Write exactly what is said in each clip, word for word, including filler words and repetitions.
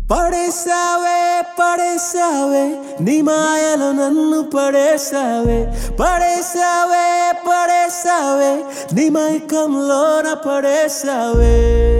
పడేసావే పడేసావే నీ మాయలో నన్ను పడేసావే పడేసావే పడేసావే నీ మైకంలోన పడేసావే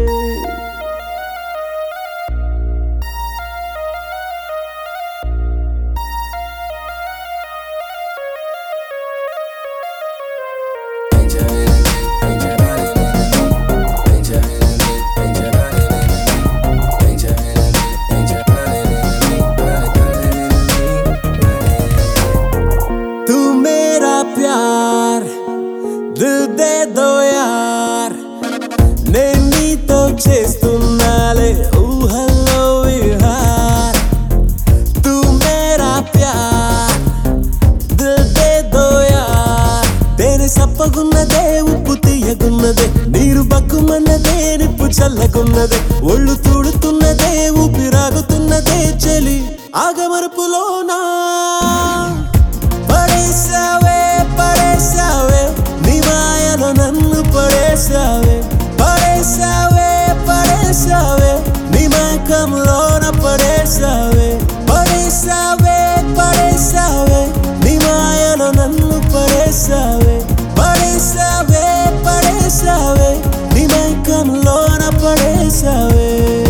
प्यार दिल दे दो यार నేను నీతో చేస్తున్నాలే ఊహల్లో విహార్ తూ మేరా ప్యార్ దిల్ దే దో యార్ తేనె సప్పగున్నదే ఉప్పు తీయగున్నదే నీరు బక్కుమన్నదే నిప్పు చల్లగున్నదే ఒళ్ళు తూడుతున్నదే ఊపిరాగుతున్నదే చలి ఆగమరుపులోనా పడేసావే పడేసావే నీ మాయలో నన్ను పడేసావే పడేసావే పడేసావే నీ మైకంలోన పడేసావే పడేసావే పడేసావే నీ మాయలో నన్ను పడేసావే పడేసావే పడేసావే నీ మైకంలోన పడేసావే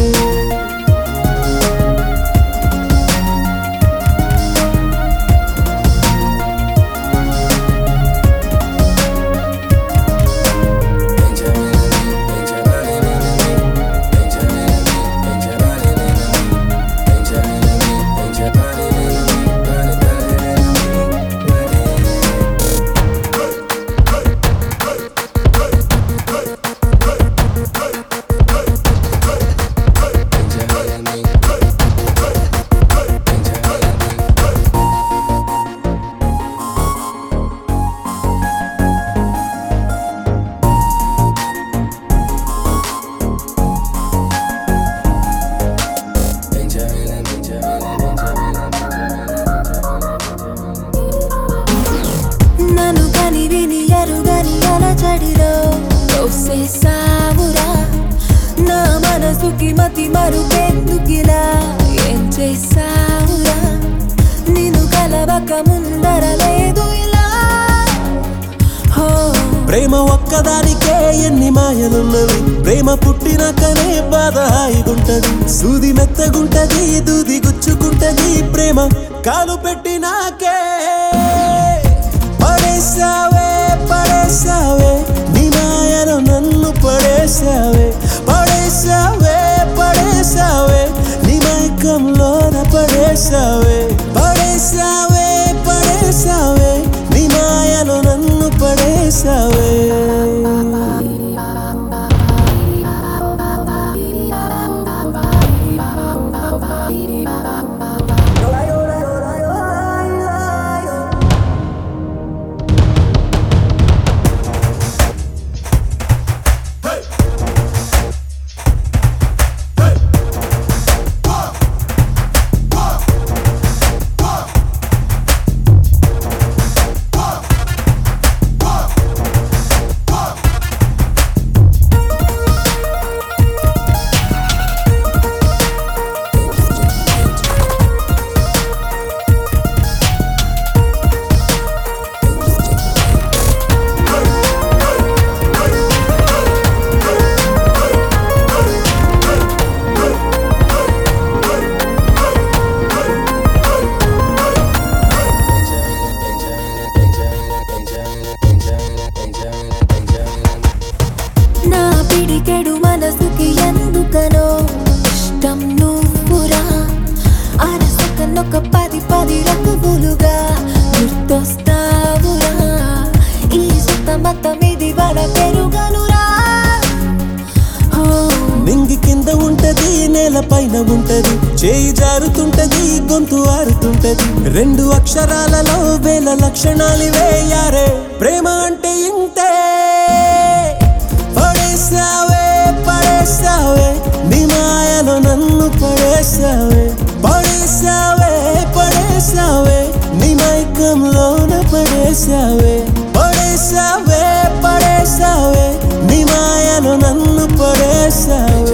నా మనసుకి మతి మరుపెందుకిలా ఏం చేసావురా నిన్ను కలవక ముందర లేదు ఇలా ప్రేమ ఒక్కదానికే ఎన్ని మాయలున్నవి ప్రేమ పుట్టినాకనే బాధ హాయిగుంటది సూది మెత్తగుంటది దూది గుచ్చుకుంటది ప్రేమ కాలు పెట్టినాకే పడేసావే పడేసావే నీ మాయలో నన్ను పడేసావే పడేసావే పడేసావే నీ మైకంలోన పడేసావే పడేసావే పడేసావే నీ మాయలో నన్ను పడేసావే పిడికెడు మనసుకి ఎందుకనో ఇష్టం నువ్వురా అరసకనొక పది పది రకములుగా గుర్తొస్తావురా ఈ సుత్తమత్తం ఇది వర పెరుగనురా నింగి కింద ఉంటది నేల పైన ఉంటది చేయి జారుతుంటది గొంతు ఆరుతుంటది రెండు అక్షరాలలో వేల లక్షణాలివే యారే ప్రేమ అంటే ఇంతే పడేసావే పడేసావే నీ మాయలో నన్ను పడేసావే పడేసావే పడేసావే నీ మైకంలోన పడేసావే పడేసావే పడేసావే నీ మాయలో నన్ను పడేసావే